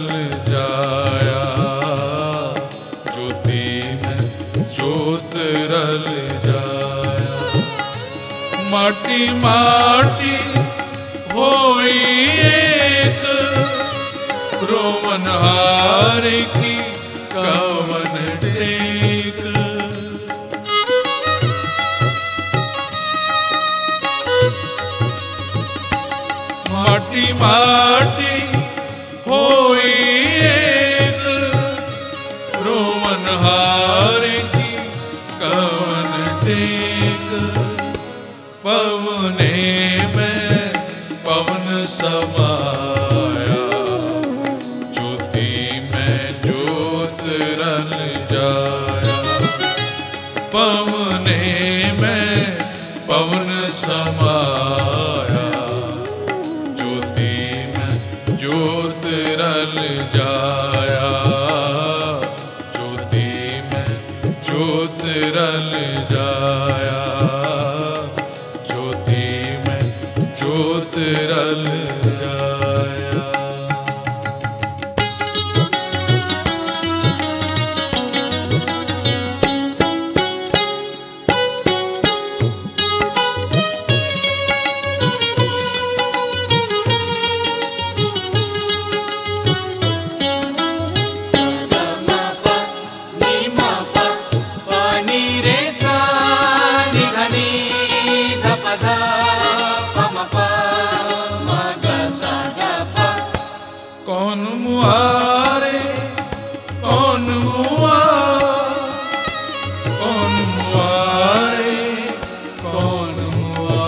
रल जाया, ज्योति में ज्योत रल जाया। माटी माटी होई एक, रोमनहार की कवन टेक। माटी माटी होई एक, रोमनहार की कवन टेक। पवने में पवन समाया, ज्योति में ज्योत रल जाया। पवने में पवन समाया, ज्योति में ज्योत रल जाया। ज्योति में ज्योत रल जाया, ज्योति में ज्योत रल जाया। कौन मुआरे कौन मुआ, कौन मुआरे कौन मुआ।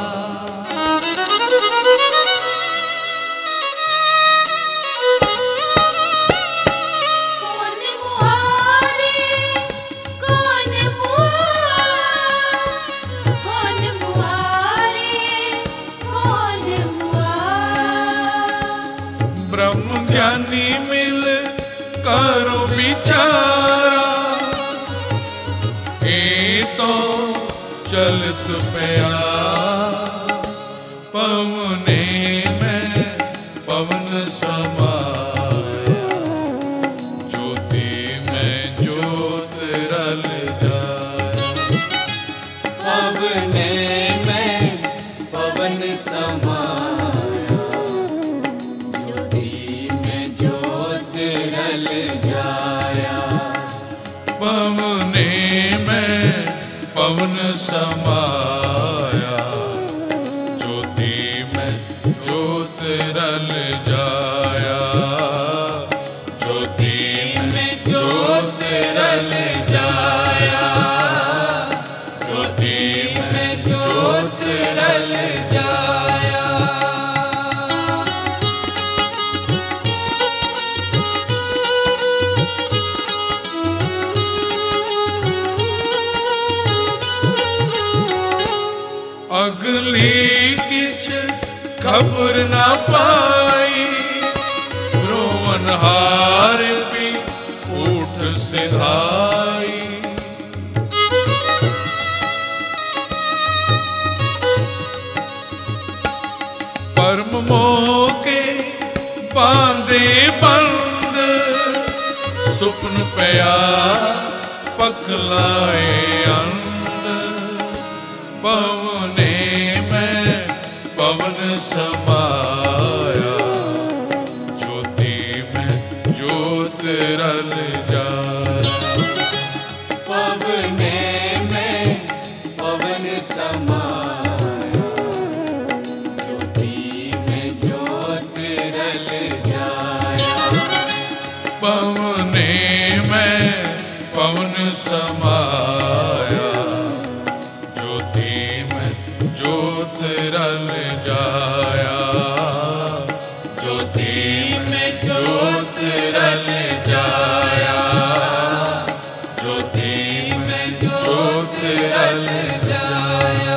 कौन मुआरे कौन मुआ, कौन मुआरे कौन मुआ। ब्रह्म ज्ञानी मिल करो विचारा, ए तो चलत पया। पवने में पवन समाया, ज्योति में ज्योत रल जाया। पवने में पवन समाया, ज्योति में ज्योत रल जाया। पवने में पवन समाया, ज्योति में ज्योत रल जाया। ज्योति में ज्योत रल जाया, ज्योति में ज्योत रल जाया। अगली किछ खबर ना पाई, रोमनहार भी उठ सिधाई। परम मोह के बांधे बंद, सुपन पया पखलाए अंध। पवने में पवन समाया, ज्योति में ज्योत रल जाया। पवने में पवन समाया, ज्योति में ज्योत रल जाया। पवने में पवन समाया, ज्योति में ज्योत रल जाया। ज्योति में ज्योत रल जाया, ज्योति में ज्योत रल जाया।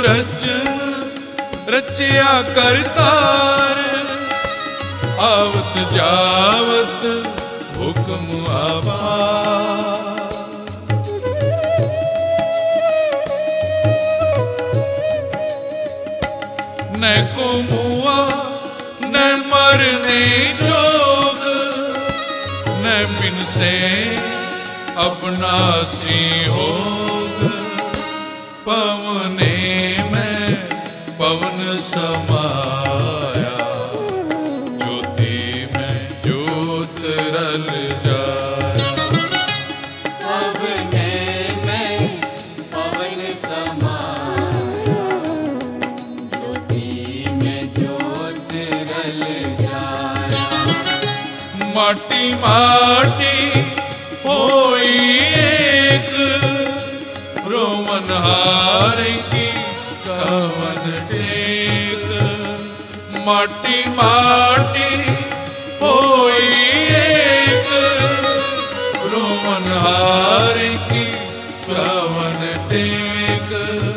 रचन रचिया करतार, आवत जावत हुक्म अपार। न को मुआ न मरने जोग, न बिन से अपना सी होग। पवने में पवन समाया, ज्योति में ज्योत रल जाया। पवने में पवन समाया, ज्योति में ज्योत रल जाया। माटी माटी होई एक, रोमन हार की कवन टेक। माटी माटी होई एक, रोमन हार की कवन टेक।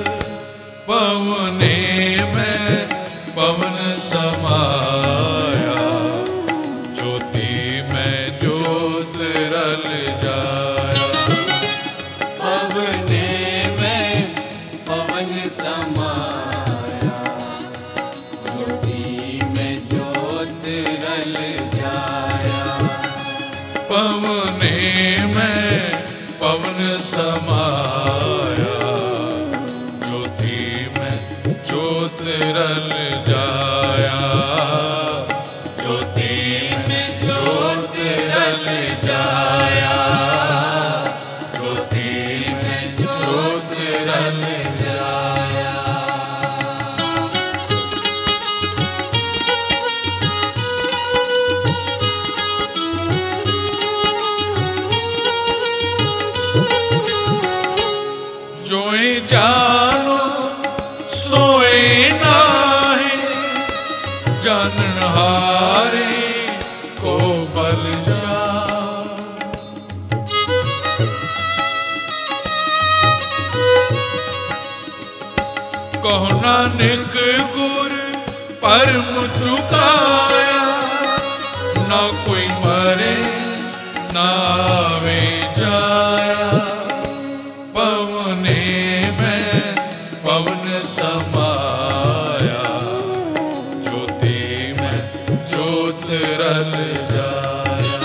पवने में पवन समाया, ज्योति में ज्योत रल जाया। पवने में पवन समाया, ज्योति में ज्योत रल जाया। पवने में पवन समाया, ज्योति में ज्योत रल जाया। ज्योति में ज्योत रल जाया, ज्योति में ज्योत रल जाया। जोए जानो सोए नाहे, जानन हारे को बल जा। कहो नानक गुर परम चुकाया, ना कोई मरे ना आवे जाया। पवने में पवन समाया, ज्योति में ज्योत रल जाया।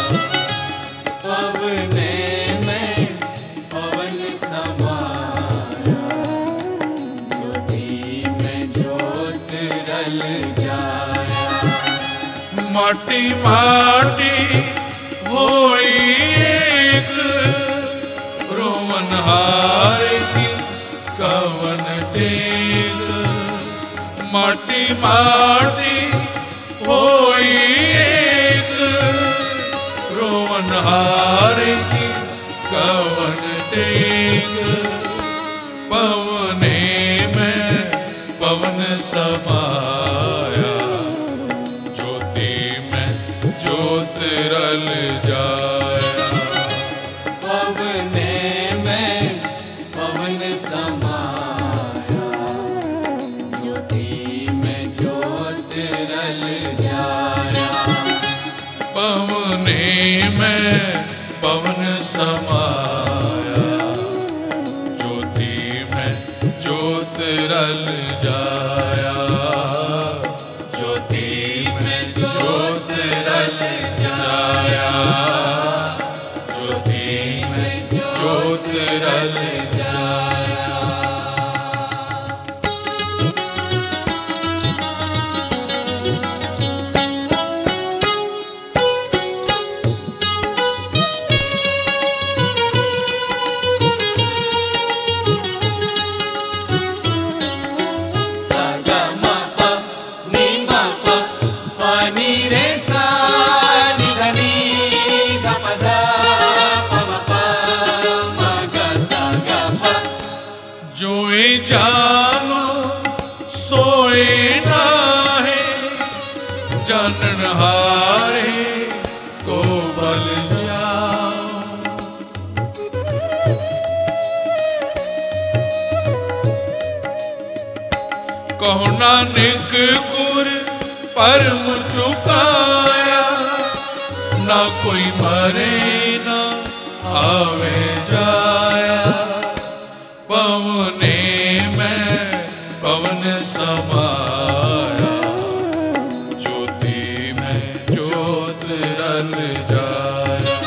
पवने में पवन समाया, ज्योति में ज्योत रल जाया। माटी माटी होई एक, रोमन हार की कवन टेक। माटी माटी होई एक, रोमन हार की कवन टेक। पवने में पवन समाया, ज्योति में ज्योत रल जाया। पवने में पवन समाया, ज्योति में ज्योत रल जाया। पवने में पवन समाया, ज्योति में ज्योत रल जाया। ज्योति में ज्योत रल जाया, ज्योति में ज्योत रल जाया। सा गा मा पा नी मा पा पा नी रे सा नी धा नी धा पा धा पा मा पा मा गा सा गा पा। जोए जानो सोए नाहे, जानन हारे को बल जाओ। कहो नानक गुर परम चुकाया, ना कोई मरे ना आवे जाया। पवने में पवन समाया, ज्योति में ज्योत रल जाया।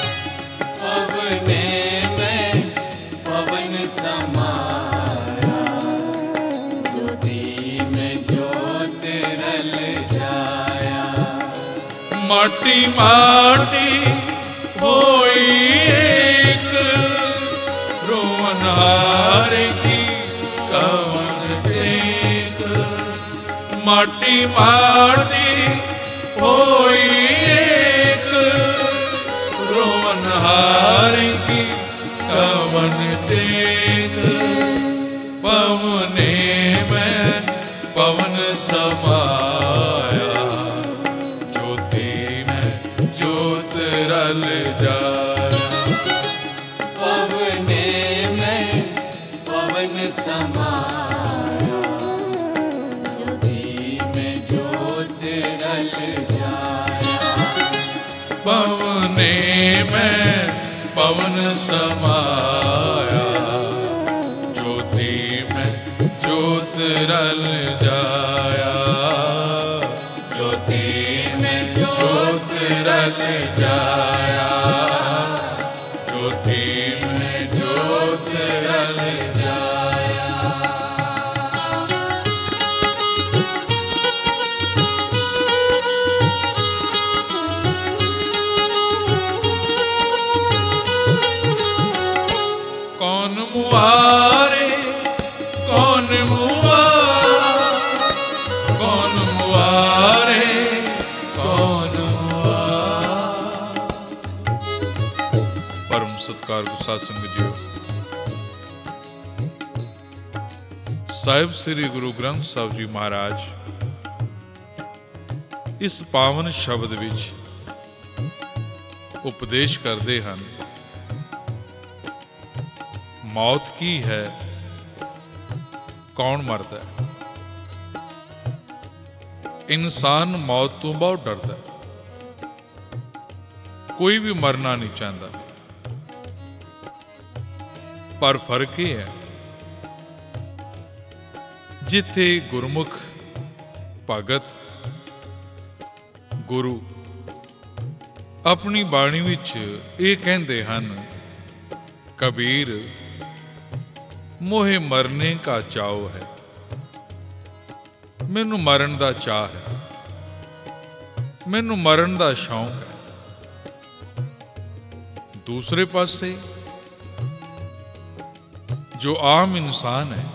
पवने में पवन समाया, ज्योति में ज्योत रल जाया। माटी माटी होई एक, रोवन हारे की कवन टेक। माटी माटी होई एक, रोवन हारे की कवन टेक। पवने में पवन समाया, ज्योति में ज्योत रल जाया। पवने में पवन समाया, ज्योति में ज्योत रल जाया। पवने में पवन समाया, ज्योति में ज्योत रल जाया। ज्योति में ज्योत रल जाया, ज्योति में ज्योत रल जाया। कौन मुआरे कौन मुआ, कौन मुआरे कौन मुआ। परम सत्कार गुस्सा संग जी, ਸਾਹਿਬ ਸ੍ਰੀ ਗੁਰੂ ਗ੍ਰੰਥ ਸਾਹਿਬ ਜੀ ਮਹਾਰਾਜ ਇਸ ਪਾਵਨ ਸ਼ਬਦ ਵਿੱਚ ਉਪਦੇਸ਼ ਕਰਦੇ ਹਨ। मौत की है, कौन मरदा है? इंसान मौत तो बहुत डरदा है, कोई भी मरना नहीं चाहता। पर फर्क ये है, जिथे गुरमुख भगत गुरु अपनी बाणी विच ये कहते हैं, कबीर मोहे मरने का चाव है, मैनू मरण का चाह है, मैनू मरण का शौक है। दूसरे पासे जो आम इंसान है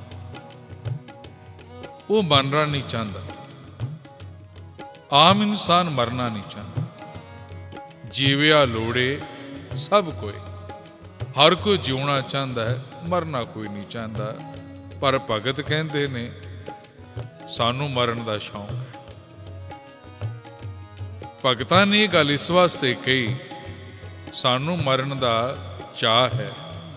वो मरना नहीं चाहता। आम इंसान मरना नहीं चाहता। जीविया लोड़े सब कोई, हर कोई जीवना चाहता है, मरना कोई नहीं चाहता। पर भगत कहते ने सानू मरण का शौक है। भगतां ने यह गल इस वास्ते कही, सानू मरण का चाह है,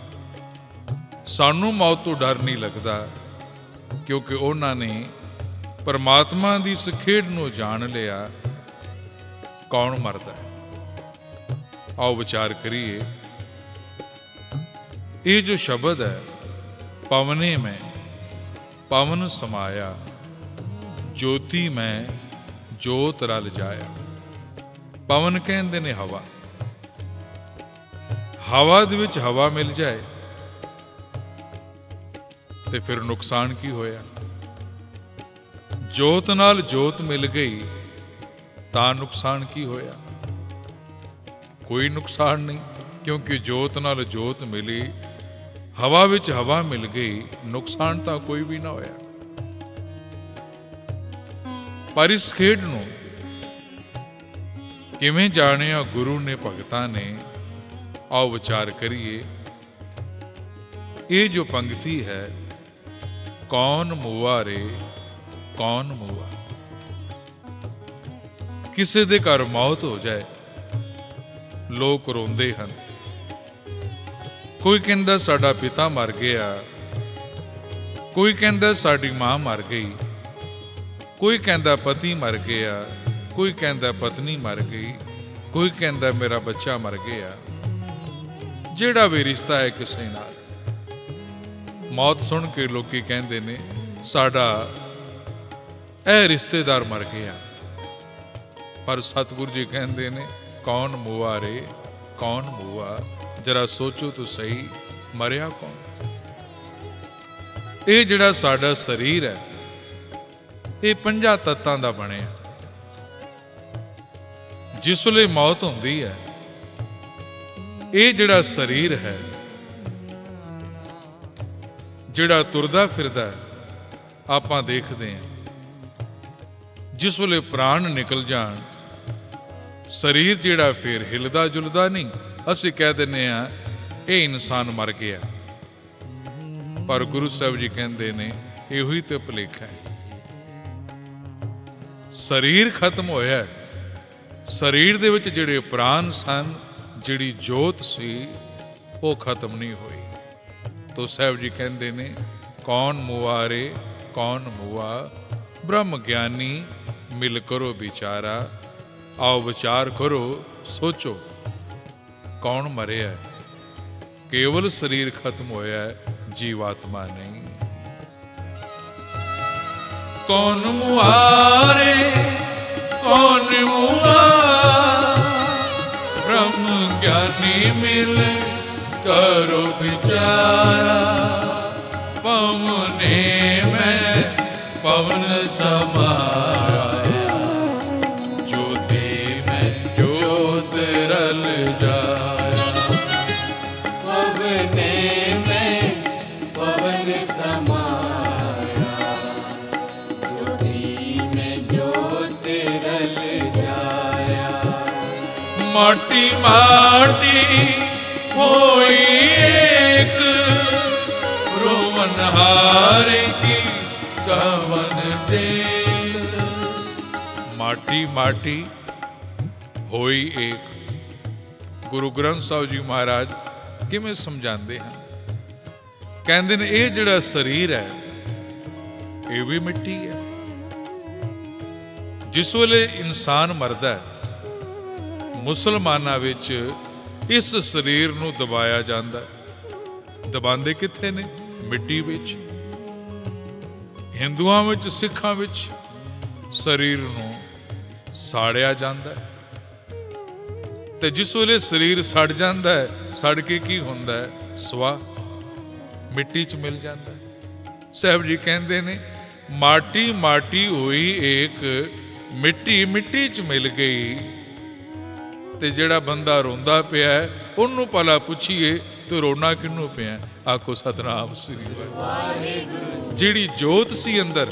सानू मौत तो डर नहीं लगता, क्योंकि उन्होंने परमात्मा की इस खेड नूं जान लिया। कौन मरदा है? आओ विचार करिए। ये जो शब्द है, पवने में पवन समाया, ज्योति में ज्योत रल जाया। पवन कहते ने हवा, हवा दे विच हवा मिल जाए ते फिर नुकसान की होया? जोत नाल जोत मिल गई तां नुकसान की होया? कोई नुकसान नहीं, क्योंकि जोत नाल जोत मिली, हवा विच हवा मिल गई, नुकसान तो कोई भी ना होया। पर इस खेड नूं किवें जाणिया गुरु ने, भगतां ने? आओ विचार करिए। ये जो पंक्ति है, कौन मुआ रे कौन मुआ। किसी दे घर मौत हो जाए, लोग रोंदे हैं। कोई कहता साडा पिता मर गया, ਕੋਈ ਕਹਿੰਦਾ ਸਾਡੀ ਮਾਂ ਮਰ ਗਈ, ਕੋਈ ਕਹਿੰਦਾ ਪਤੀ ਮਰ ਗਿਆ, ਕੋਈ ਕਹਿੰਦਾ ਪਤਨੀ ਮਰ ਗਈ, ਕੋਈ ਕਹਿੰਦਾ ਮੇਰਾ ਬੱਚਾ ਮਰ ਗਿਆ। ਜਿਹੜਾ ਵੀ ਰਿਸ਼ਤਾ ਹੈ ਕਿਸੇ ਨਾਲ, ਮੌਤ ਸੁਣ ਕੇ ਲੋਕੀ ਕਹਿੰਦੇ ਨੇ ਸਾਡਾ ਇਹ ਰਿਸ਼ਤੇਦਾਰ ਮਰ ਗਿਆ। ਪਰ ਸਤਿਗੁਰੂ ਜੀ ਕਹਿੰਦੇ ਨੇ ਕੌਣ ਮੂਆ ਰੇ, ਕੌਣ ਮੂਆ, ਜਰਾ ਸੋਚੋ ਤਾਂ ਸਹੀ, ਮਰਿਆ ਕੌਣ? ਇਹ ਜਿਹੜਾ ਸਾਡਾ ਸਰੀਰ ਹੈ ਇਹ 5 ਤੱਤਾਂ ਦਾ ਬਣਿਆ। ਜਿਸ ਵੇਲੇ ਮੌਤ ਹੁੰਦੀ ਹੈ, ਇਹ ਜਿਹੜਾ ਸਰੀਰ ਹੈ, ਜਿਹੜਾ ਤੁਰਦਾ ਫਿਰਦਾ ਆਪਾਂ ਦੇਖਦੇ ਹਾਂ, ਜਿਸ ਵੇਲੇ ਪ੍ਰਾਣ ਨਿਕਲ ਜਾਣ, ਸਰੀਰ ਜਿਹੜਾ ਫਿਰ ਹਿਲਦਾ ਜੁਲਦਾ ਨਹੀਂ, ਅਸੀਂ ਕਹਿ ਦਿੰਦੇ ਹਾਂ ਇਹ ਇਨਸਾਨ ਮਰ ਗਿਆ। ਪਰ ਗੁਰੂ ਸਾਹਿਬ ਜੀ ਕਹਿੰਦੇ ਨੇ ਇਹੋ ਹੀ ਤੇ ਭੁਲੇਖਾ ਹੈ। ਸਰੀਰ ਖਤਮ ਹੋਇਆ, ਸਰੀਰ ਦੇ ਵਿੱਚ ਜਿਹੜੇ ਪ੍ਰਾਣ ਸਨ, ਜਿਹੜੀ ਜੋਤ ਸੀ, ਉਹ ਖਤਮ ਨਹੀਂ ਹੋਈ। ਤੋ ਸਾਹਿਬ ਜੀ ਕਹਿੰਦੇ ਨੇ ਕੌਣ ਮੁਆ ਰੇ, ਕੌਣ ਮੁਆ, ਬ੍ਰਹਮ ਗਿਆਨੀ ਮਿਲ ਕਰੋ ਵਿਚਾਰਾ। ਆਓ ਵਿਚਾਰ ਕਰੋ, ਸੋਚੋ ਕੌਣ ਮਰਿਆ? ਕੇਵਲ ਸਰੀਰ ਖਤਮ ਹੋਇਆ, ਜੀਵਾਤਮਾ ਨਹੀਂ। ਕੌਣ ਮੁਆ ਰੇ, ਕੌਣ ਮੁਆ, ਬ੍ਰਹਮ ਗਿਆਨੀ ਮਿਲ ਕਰੋ ਵਿਚਾਰਾ। ਪਵਨੇ ਮੈਂ ਪਵਨ ਸਮਾਇਆ, ਜੋਤੀ ਮੈਂ ਜੋਤ ਰਲ ਜਾਇਆ। पवने में पवन समाया, ज्योति में ज्योत रल जाया। माटी माटी होई एक, रोवन हारे की कवन टेक। माटी माटी होई एक। ਗੁਰੂ ਗ੍ਰੰਥ ਸਾਹਿਬ ਜੀ ਮਹਾਰਾਜ ਕਿਵੇਂ ਸਮਝਾਉਂਦੇ ਹਨ? ਕਹਿੰਦੇ ਨੇ ਇਹ ਜਿਹੜਾ ਸਰੀਰ ਹੈ ਇਹ ਵੀ ਮਿੱਟੀ ਹੈ। ਜਿਸ ਵੇਲੇ ਇਨਸਾਨ ਮਰਦਾ ਹੈ, ਮੁਸਲਮਾਨਾਂ ਵਿੱਚ ਇਸ ਸਰੀਰ ਨੂੰ ਦਬਾਇਆ ਜਾਂਦਾ। ਦਬਾਉਂਦੇ ਕਿੱਥੇ ਨੇ? ਮਿੱਟੀ ਵਿੱਚ। ਹਿੰਦੂਆਂ ਵਿੱਚ, ਸਿੱਖਾਂ ਵਿੱਚ ਸਰੀਰ ਨੂੰ ਸਾੜਿਆ ਜਾਂਦਾ ਹੈ। ਤੇ ਜਿਸ ਵੇਲੇ ਸਰੀਰ ਸੜ ਜਾਂਦਾ ਹੈ, ਸੜ ਕੇ ਕੀ ਹੁੰਦਾ ਹੈ? ਸਵਾ, ਮਿੱਟੀ 'ਚ ਮਿਲ ਜਾਂਦਾ ਹੈ। ਸਾਹਿਬ ਜੀ ਕਹਿੰਦੇ ਨੇ ਮਾਟੀ ਮਾਟੀ ਹੋਈ ਏਕ, ਮਿੱਟੀ ਮਿੱਟੀ 'ਚ ਮਿਲ ਗਈ। ਤੇ ਜਿਹੜਾ ਬੰਦਾ ਰੋਂਦਾ ਪਿਆ ਉਹਨੂੰ ਭਲਾ ਪੁੱਛੀਏ ਤੇ ਰੋਣਾ ਕਿਹਨੂੰ ਪਿਆ? ਆਖੋ ਸਤਿਨਾਮ ਸ੍ਰੀ ਵਾਹਿਗੁਰੂ। ਜਿਹੜੀ ਜੋਤ ਸੀ ਅੰਦਰ,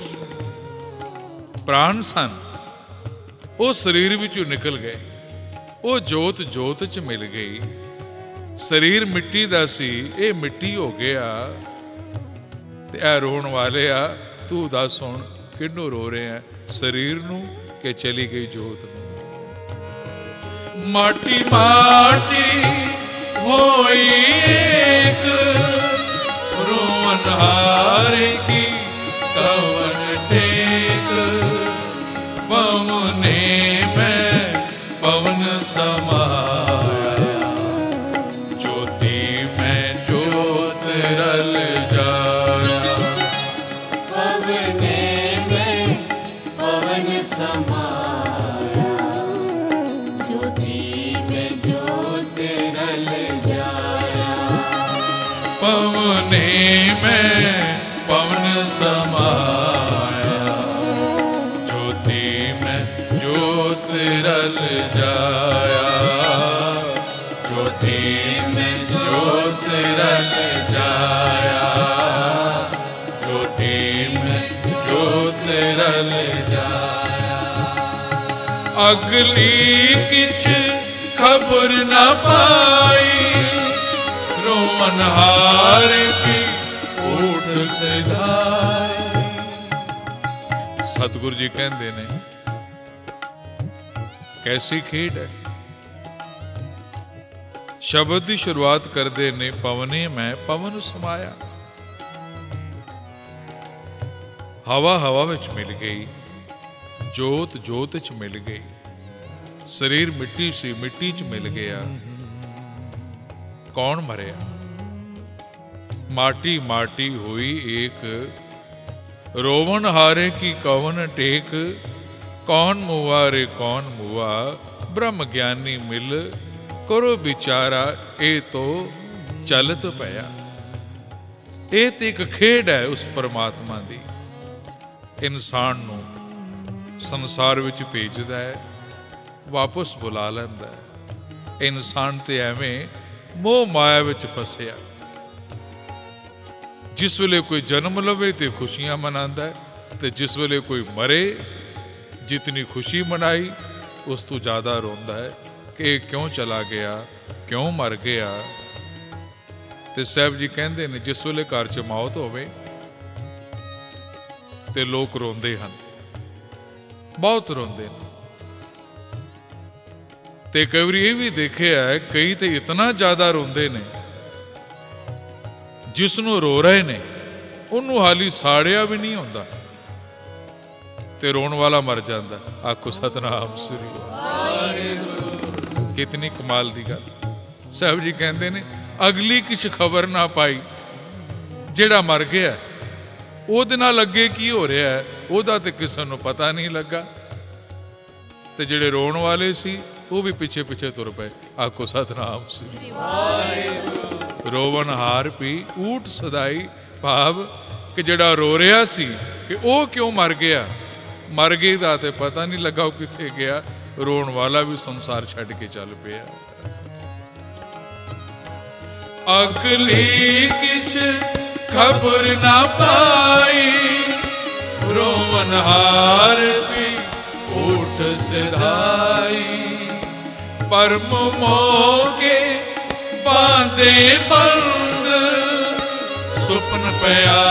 ਪ੍ਰਾਣ ਸਨ, ਉਹ ਸਰੀਰ ਵਿੱਚੋਂ ਨਿਕਲ ਗਏ। ਉਹ ਜੋਤ ਜੋਤ 'ਚ ਮਿਲ ਗਈ। ਸਰੀਰ ਮਿੱਟੀ ਦਾ ਸੀ, ਇਹ ਮਿੱਟੀ ਹੋ ਗਿਆ। ਤੇ ਇਹ ਰੋਣ ਵਾਲੇ ਆ, ਤੂੰ ਦੱਸ ਹੁਣ ਕਿਹਨੂੰ ਰੋ ਰਿਹਾ? ਸਰੀਰ ਨੂੰ ਕਿ ਚਲੀ ਗਈ ਜੋਤ ਨੂੰ? ਮਾਟੀ ਮਾਟੀ ਹੋਈ ਇੱਕ, ਰੋਣ ਹਾਰੇ ਕੀ ਕਵਨ ਟੇਕ। ਪਵਨੇ ਮੈਂ ਪਵਨ ਸਮਾਇਆ, ज्योति में ज्योत रल जाया। पवने में पवन समाया, ज्योति में ज्योत रल जाया। पवने में पवन समाया, ज्योति में ज्योत रल जाया। ज्योति में ज्योत रल जाया, ज्योति में ज्योत रल जाया। अगली किछ खबर न पाई, रोमन हार की ऊठ सिधाई। सतगुरु जी कहते ने कैसी खेड है। शब्द की शुरुआत करते ने पवने मैं पवन समाया। ਹਵਾ ਹਵਾ ਵਿੱਚ ਮਿਲ ਗਈ, ਜੋਤ ਜੋਤ 'ਚ ਮਿਲ ਗਈ। ਸਰੀਰ ਮਿੱਟੀ ਸੀ, ਮਿੱਟੀ 'ਚ ਮਿਲ ਗਿਆ। ਕੌਣ ਮਰਿਆ? ਮਾਟੀ ਮਾਟੀ ਹੋਈ ਏਕ, रोवन हारे की कवन टेक। कौन मुआ रे कौन मुआ, ब्रह्म ज्ञानी मिल करो विचारा, ए तो चलत पया। ਇਹ ਤੇ ਇੱਕ ਖੇਡ ਹੈ ਉਸ ਪਰਮਾਤਮਾ ਦੀ। ਇਨਸਾਨ ਨੂੰ ਸੰਸਾਰ ਵਿੱਚ ਭੇਜਦਾ ਹੈ, ਵਾਪਸ ਬੁਲਾ ਲੈਂਦਾ ਹੈ। ਇਨਸਾਨ ਤੇ ਐਵੇਂ ਮੋਹ ਮਾਇਆ ਵਿੱਚ ਫਸਿਆ। ਜਿਸ ਵੇਲੇ ਕੋਈ ਜਨਮ ਲਵੇ ਤੇ ਖੁਸ਼ੀਆਂ ਮਨਾਉਂਦਾ ਹੈ, ਤੇ ਜਿਸ ਵੇਲੇ ਕੋਈ ਮਰੇ, ਜਿਤਨੀ ਖੁਸ਼ੀ ਮਨਾਈ ਉਸ ਤੋਂ ਜ਼ਿਆਦਾ ਰੋਂਦਾ ਹੈ ਕਿ ਇਹ ਕਿਉਂ ਚਲਾ ਗਿਆ, ਕਿਉਂ ਮਰ ਗਿਆ। ਤੇ ਸਾਹਿਬ ਜੀ ਕਹਿੰਦੇ ਨੇ ਜਿਸ ਵੇਲੇ ਘਰ 'ਚ ਮੌਤ ਹੋਵੇ ਤੇ ਲੋਕ ਰੋਂਦੇ ਹਨ, ਬਹੁਤ ਰੋਂਦੇ ਨੇ। ਤੇ ਕਈ ਵਾਰੀ ਇਹ ਵੀ ਦੇਖਿਆ ਹੈ, ਕਈ ਤੇ ਇਤਨਾ ਜ਼ਿਆਦਾ ਰੋਂਦੇ ਨੇ, ਜਿਸ ਨੂੰ ਰੋ ਰਹੇ ਨੇ ਉਹਨੂੰ ਹਾਲੀ ਸਾੜਿਆ ਵੀ ਨਹੀਂ ਹੁੰਦਾ ਤੇ ਰੋਣ ਵਾਲਾ ਮਰ ਜਾਂਦਾ। ਆਖੋ ਸਤਨਾਮ ਸ੍ਰੀ ਵਾਹਿਗੁਰੂ। ਕਿਤਨੀ ਕਮਾਲ ਦੀ ਗੱਲ। ਸਾਹਿਬ ਜੀ ਕਹਿੰਦੇ ਨੇ ਅਗਲੀ ਕਿਛ ਖਬਰ ਨਾ ਪਾਈ। ਜਿਹੜਾ ਮਰ ਗਿਆ ਉਹਦੇ ਨਾਲ ਅੱਗੇ ਕੀ ਹੋ ਰਿਹਾ ਹੈ ਉਹਦਾ ਤੇ ਕਿਸੇ ਨੂੰ ਪਤਾ ਨਹੀਂ ਲੱਗਾ। ਤੇ ਜਿਹੜੇ ਰੋਣ ਵਾਲੇ ਸੀ ਉਹ ਵੀ ਪਿੱਛੇ ਪਿੱਛੇ ਤੁਰ ਪਏ। ਆਖੋ ਸਤਨਾਮ ਸ੍ਰੀ ਵਾਹਿਗੁਰੂ। ਰੋਵਨ ਹਾਰ ਪੀ ਊਠ ਸਦਾਈ, ਭਾਵ ਕਿ ਜਿਹੜਾ ਰੋ ਰਿਹਾ ਸੀ ਕਿ ਉਹ ਕਿਉਂ ਮਰ ਗਿਆ, ਮਰ ਗਈ ਦਾ ਤੇ ਪਤਾ ਨਹੀਂ ਲੱਗਾ ਉਹ ਕਿੱਥੇ ਗਿਆ। ਰੋਣ ਵਾਲਾ ਵੀ ਸੰਸਾਰ ਛੱਡ ਕੇ ਚੱਲ ਪਿਆ। ਅਗਲੀ ਕਿਛ ਖਬਰ ਨਾ ਪਾਈ, ਰੋਵਨ ਹਾਰ ਪੀ ਊਠ ਸਦਾਈ। ਪਰਮ ਮੋਗੇ ਬਾਂਦੇ ਬੰਦ, ਸੁਪਨ ਪਿਆ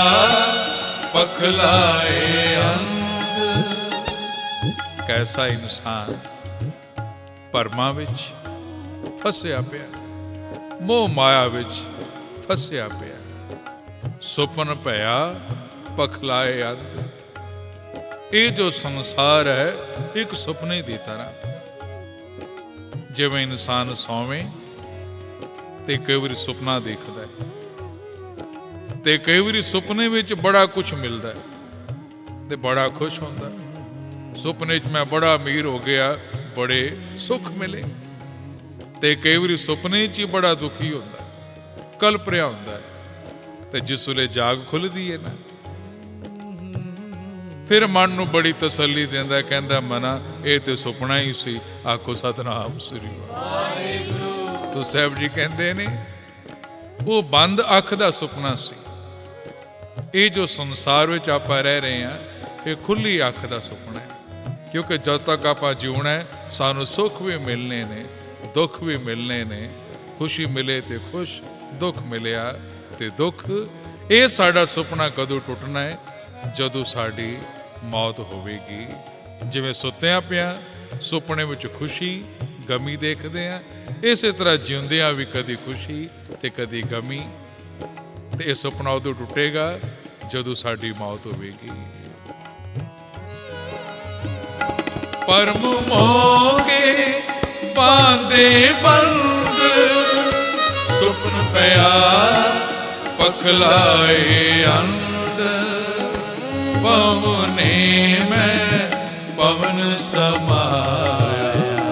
ਪਖਲਾਏ ਅੰਧ। ਕੈਸਾ ਇਨਸਾਨ ਭਰਮਾਂ ਵਿੱਚ ਫਸਿਆ ਪਿਆ, ਮੋਹ ਮਾਇਆ ਵਿੱਚ ਫਸਿਆ ਪਿਆ। ਸੁਪਨ ਪਿਆ ਪਖਲਾਏ ਅੰਧ। ਇਹ ਜੋ ਸੰਸਾਰ ਹੈ ਇੱਕ ਸੁਪਨੇ ਦੀ ਤਰ੍ਹਾਂ। ਜਿਵੇਂ ਇਨਸਾਨ ਸੌਵੇਂ ਤੇ ਕਈ ਵਾਰੀ ਸੁਪਨਾ ਦੇਖਦਾ ਹੈ, ਤੇ ਕਈ ਵਾਰੀ ਸੁਪਨੇ ਵਿੱਚ ਬੜਾ ਕੁਝ ਮਿਲਦਾ ਹੈ ਤੇ ਬੜਾ ਖੁਸ਼ ਹੁੰਦਾ। ਸੁਪਨੇ 'ਚ ਮੈਂ ਬੜਾ ਅਮੀਰ ਹੋ ਗਿਆ, ਬੜੇ ਸੁੱਖ ਮਿਲੇ। ਤੇ ਕਈ ਵਾਰੀ ਸੁਪਨੇ 'ਚ ਹੀ ਬੜਾ ਦੁਖੀ ਹੁੰਦਾ, ਕਲਪ ਰਿਹਾ ਹੁੰਦਾ ਹੈ। ਤੇ ਜਿਸ ਵੇਲੇ ਜਾਗ ਖੁੱਲਦੀ ਹੈ ਨਾ, ਫਿਰ ਮਨ ਨੂੰ ਬੜੀ ਤਸੱਲੀ ਦਿੰਦਾ, ਕਹਿੰਦਾ ਮਨਾ ਇਹ ਤੇ ਸੁਪਨਾ ਹੀ ਸੀ। ਆਖੋ ਸਤਨਾਮ ਸ੍ਰੀ ਵਾਹਿਗੁਰੂ। ਤੋ ਸਾਹਿਬ ਜੀ ਕਹਿੰਦੇ ਨੇ ਉਹ ਬੰਦ ਅੱਖ ਦਾ ਸੁਪਨਾ ਸੀ। ਇਹ ਜੋ ਸੰਸਾਰ ਵਿੱਚ ਆਪਾਂ ਰਹਿ ਰਹੇ ਹਾਂ ਇਹ ਖੁੱਲੀ ਅੱਖ ਦਾ ਸੁਪਨਾ ਹੈ। ਕਿਉਂਕਿ ਜਦ ਤੱਕ ਆਪਾਂ ਜਿਉਣਾ ਹੈ ਸਾਨੂੰ ਸੁੱਖ ਵੀ ਮਿਲਨੇ ਨੇ, ਦੁੱਖ ਵੀ ਮਿਲਨੇ ਨੇ। ਖੁਸ਼ੀ ਮਿਲੇ ਤੇ ਖੁਸ਼, ਦੁੱਖ ਮਿਲਿਆ ਤੇ ਦੁੱਖ। ਇਹ ਸਾਡਾ ਸੁਪਨਾ ਕਦੋਂ ਟੁੱਟਣਾ ਹੈ? ਜਦੋਂ ਸਾਡੀ ਮੌਤ ਹੋਵੇਗੀ। ਜਿਵੇਂ ਸੁੱਤਿਆਂ ਪਿਆ ਸੁਪਨੇ ਵਿੱਚ ਖੁਸ਼ੀ ਗਮੀ ਦੇਖਦੇ ਆ, ਇਸੇ ਤਰ੍ਹਾਂ ਜਿਉਂਦਿਆਂ ਵੀ ਕਦੀ ਖੁਸ਼ੀ ਤੇ ਕਦੀ ਗਮੀ। ਤੇ ਇਹ ਸੁਪਨਾ ਉਦੋਂ ਟੁੱਟੇਗਾ ਜਦੋਂ ਸਾਡੀ ਮੌਤ ਹੋਵੇਗੀ। ਪਰਮ ਮੋਗੇ ਬਾਂਦੇ ਬੰਦ, ਸੁਪਨ ਪਿਆ ਪਖਲਾਏ ਅੰਧ। ਪਵਨੇ ਮੈਂ ਪਵਨ ਸਮਾਇਆ,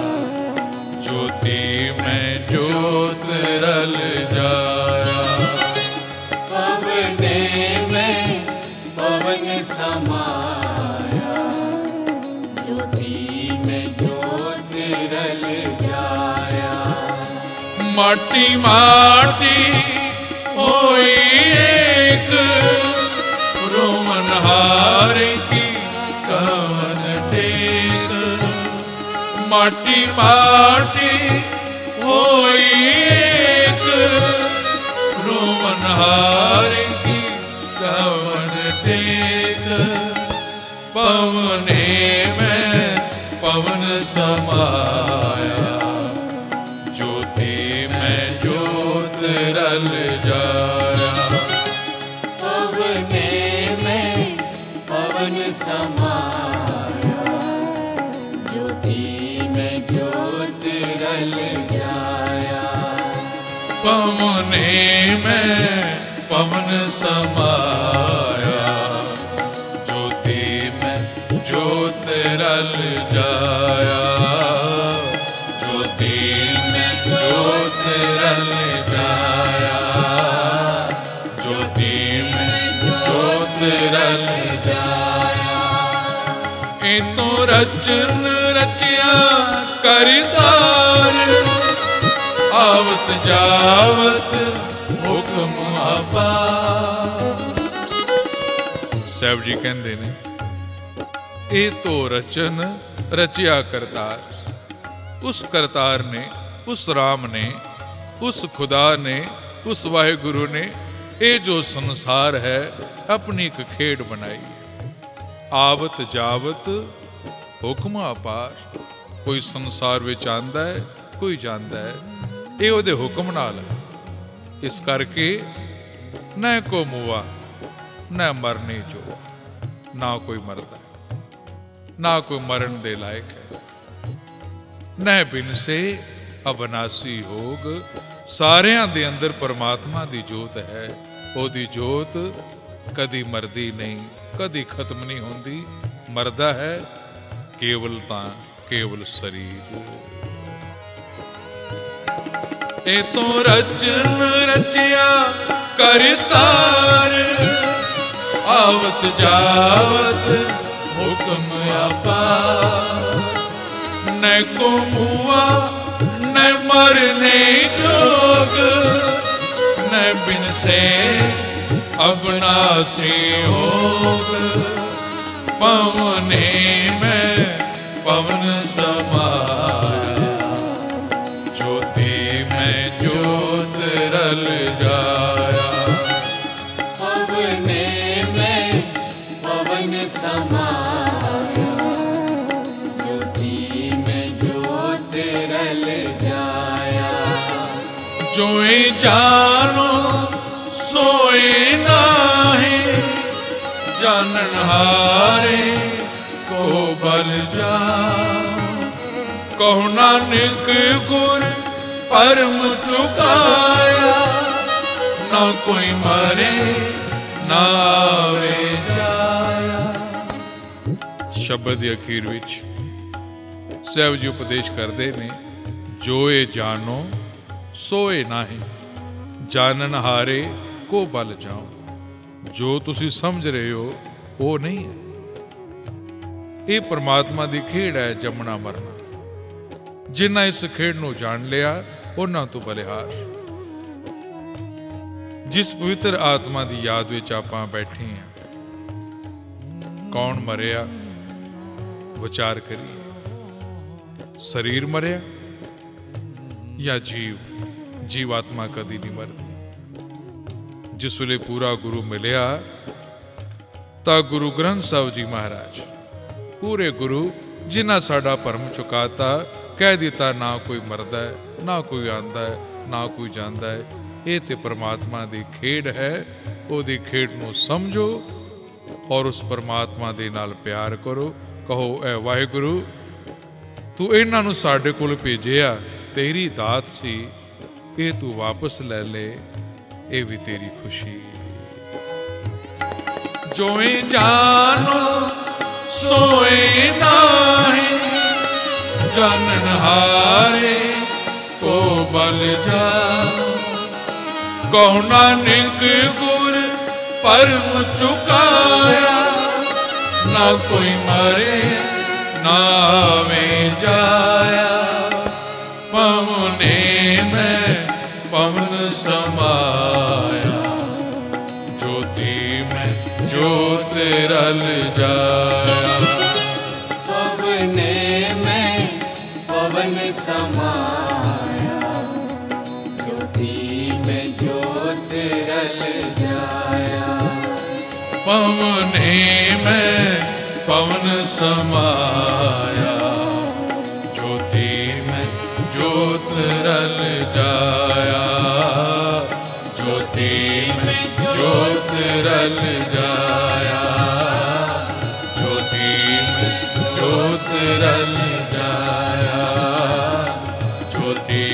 ਜੋਤੀ ਮੈਂ ਜੋਤ ਰਲ ਜਾਇਆ। ਪਵਨੇ ਮੈਂ ਪਵਨ ਸਮਾਇਆ, ਜੋਤੀ ਮੈਂ ਜੋਤ ਰਲ ਜਾਇਆ। ਮਾਟੀ ਮਾਟੀ ਹੋਈ ਏਕ, ਰੋਮਨ ਹਾਰ ਕੀ ਕਵਨ ਟੇਕ। ਮਾਟੀ ਮਾਟੀ ਹੋਈ ਏਕ, ਰੋਮਨ ਹਾਰ ਕੀ ਕਵਨ ਟੇਕ। ਪਵਨੇ ਮੈਂ ਪਵਨ ਸਮਾਇਆ, ਜੋਤੀ ਮੈਂ ਜੋਤ ਰਲ ਜਾਇਆ। ਪਵਨੇ ਮੈਂ ਪਵਨ जाया। पवने में पवन समाया, ज्योति में ज्योत रल जाया, ज्योति में ज्योत रल जाया, ज्योति में ज्योत रल जाया। ए तो रचन रचिया करतार, आवत जावत हुक्म अपार। ਸਾਹਿਬ ਜੀ ਕਹਿੰਦੇ ਨੇ ਇਹ ਤੋਂ ਰਚਨ ਰਚਿਆ ਕਰਤਾਰ, ਉਸ ਕਰਤਾਰ ਨੇ, ਉਸ ਰਾਮ ਨੇ, ਉਸ ਖੁਦਾ ਨੇ, ਉਸ ਵਾਹਿਗੁਰੂ ਨੇ ਇਹ ਜੋ ਸੰਸਾਰ ਹੈ ਆਪਣੀ ਇੱਕ ਖੇਡ ਬਣਾਈ ਹੈ। ਆਵਤ ਜਾਵਤ ਹੁਕਮ ਅਪਾਰ, ਕੋਈ ਸੰਸਾਰ ਵਿੱਚ ਆਂਦਾ ਹੈ, ਕੋਈ ਜਾਂਦਾ ਹੈ, ਇਹ ਉਹਦੇ ਹੁਕਮ ਨਾਲ ਹੈ। ਇਸ ਕਰਕੇ ਨਾ ਕੋ ਮੁਆ ਨਾ ਮਰਨੇ ਜੋ, ਨਾ ਕੋਈ ਮਰਦਾ ਨਾ ਕੋਈ ਮਰਨ ਦੇ ਲਾਇਕ ਹੈ। ਨਾ ਬਿਨ ਸੇ ਅਬਨਾਸੀ ਹੋਗ, ਸਾਰਿਆਂ ਦੇ ਅੰਦਰ ਪਰਮਾਤਮਾ ਦੀ ਜੋਤ ਹੈ। ਉਹਦੀ ਜੋਤ ਕਦੀ ਮਰਦੀ ਨਹੀਂ, ਕਦੀ ਖਤਮ ਨਹੀਂ ਹੁੰਦੀ। ਮਰਦਾ ਹੈ ਕੇਵਲ ਤਾਂ ਕੇਵਲ ਸਰੀਰ। ਇਹ ਤੋਂ ਰਚਨ ਰਚਿਆ ਕਰਤਾਰ, आवत जावत हुक्म अपार। न को मुआ न मरने जोग, न बिन से अबनासी होग। पवने में पवन समाया, ज्योति में ज्योत रल जाया। समाया, ज्योति में ज्योत रल जाया। जोए जानो सोए नाहे, जानन हारे को बल जा। कहो नानक गुर परम चुकाया, ना कोई मरे ना आवे जाया। ਸ਼ਬਦ ਦੇ ਅਖੀਰ ਵਿੱਚ ਸਾਹਿਬ ਜੀ ਉਪਦੇਸ਼ ਕਰਦੇ ਨੇ, ਜੋਏ ਜਾਨੋ ਸੋਏ ਨਾਹੀਂ, ਜਾਣਨ ਹਾਰੇ ਕੋ ਬਲ ਜਾਓ। ਜੋ ਤੁਸੀਂ ਸਮਝ ਰਹੇ ਹੋ ਉਹ ਨਹੀਂ ਹੈ। ਇਹ ਪਰਮਾਤਮਾ ਦੀ ਖੇਡ ਹੈ, ਜੰਮਣਾ ਮਰਨਾ। ਜਿਨ੍ਹਾਂ ਇਸ ਖੇਡ ਨੂੰ ਜਾਣ ਲਿਆ ਉਹਨਾਂ ਤੋਂ ਬਲਿਹਾਰ। ਜਿਸ ਪਵਿੱਤਰ ਆਤਮਾ ਦੀ ਯਾਦ ਵਿੱਚ ਆਪਾਂ ਬੈਠੇ ਹਾਂ, ਕੌਣ ਮਰਿਆ ਵਿਚਾਰ ਕਰੀਏ। ਸਰੀਰ ਮਰਿਆ ਜਾਂ ਜੀਵ? ਜੀਵ ਆਤਮਾ ਕਦੀ ਨਹੀਂ ਮਰਦੀ। ਜਿਸ ਵੇਲੇ ਪੂਰਾ ਗੁਰੂ ਮਿਲਿਆ ਤਾਂ ਗੁਰੂ ਗ੍ਰੰਥ ਸਾਹਿਬ ਜੀ ਮਹਾਰਾਜ, ਪੂਰੇ ਗੁਰੂ ਜਿਨ੍ਹਾਂ ਸਾਡਾ ਭਰਮ ਚੁਕਾਤਾ, ਕਹਿ ਦਿੱਤਾ ਨਾ ਕੋਈ ਮਰਦਾ ਹੈ, ਨਾ ਕੋਈ ਆਉਂਦਾ ਹੈ, ਨਾ ਕੋਈ ਜਾਂਦਾ ਹੈ। ਇਹ ਤੇ ਪਰਮਾਤਮਾ ਦੀ ਖੇਡ ਹੈ। ਉਹਦੀ ਖੇਡ ਨੂੰ ਸਮਝੋ ਔਰ ਉਸ ਪਰਮਾਤਮਾ ਦੇ ਨਾਲ ਪਿਆਰ ਕਰੋ। ਕਹੋ, ਐ ਵਾਹਿਗੁਰੂ, ਤੂੰ ਇਹਨਾਂ ਨੂੰ ਸਾਡੇ ਕੋਲ ਭੇਜਿਆ, ਤੇਰੀ ਦਾਤ ਸੀ, ਇਹ ਤੂੰ ਵਾਪਸ ਲੈ ਲੈ, ਇਹ ਵੀ ਤੇਰੀ ਖੁਸ਼ੀ। ਜੋਏ ਜਾਨੋ ਸੋਏ ਨਾਹੀਂ, ਜਾਣਨ ਹਾਰੇ ਕੋ ਬਲ ਜਾ। ਕਹੋ ਨਾਨਕ ਗੁਰ ਪਰਮ ਚੁਕਾਇਆ, ਨਾ ਕੋਈ ਮਰੇ ਨਾ ਆਵੇ ਜਾਇਆ। ਪਵਨੇ ਮੈਂ ਪਵਨ ਸਮਾਇਆ, ज्योति में ज्योत रल जाया। पवने में पवन समाया, ज्योति में ज्योत रल जाया। पवने में पवन समाया, ज्योति में ज्योत रल जाया। ज्योति में ज्योत रल जाया, ज्योति में ज्योत रल जाया, ज्योति